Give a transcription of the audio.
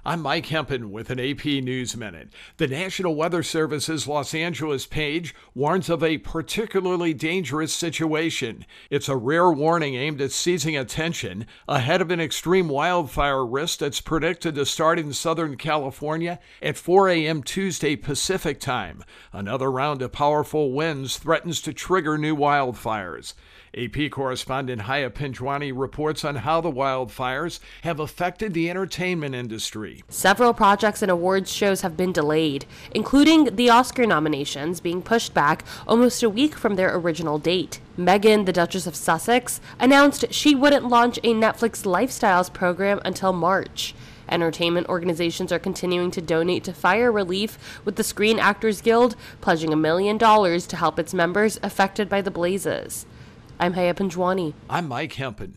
I'm Mike Hempen with an AP News Minute. The National Weather Service's Los Angeles page warns of a particularly dangerous situation. It's a rare warning aimed at seizing attention ahead of an extreme wildfire risk that's predicted to start in Southern California at 4 a.m. Tuesday Pacific Time. Another round of powerful winds threatens to trigger new wildfires. AP correspondent Haya Pinjwani reports on how the wildfires have affected the entertainment industry. Several projects and awards shows have been delayed, including the Oscar nominations being pushed back almost a week from their original date. Meghan, the Duchess of Sussex, announced she wouldn't launch a Netflix lifestyles program until March. Entertainment organizations are continuing to donate to fire relief, with the Screen Actors Guild pledging $1 million to help its members affected by the blazes. I'm Haya Pinjwani. I'm Mike Hempen.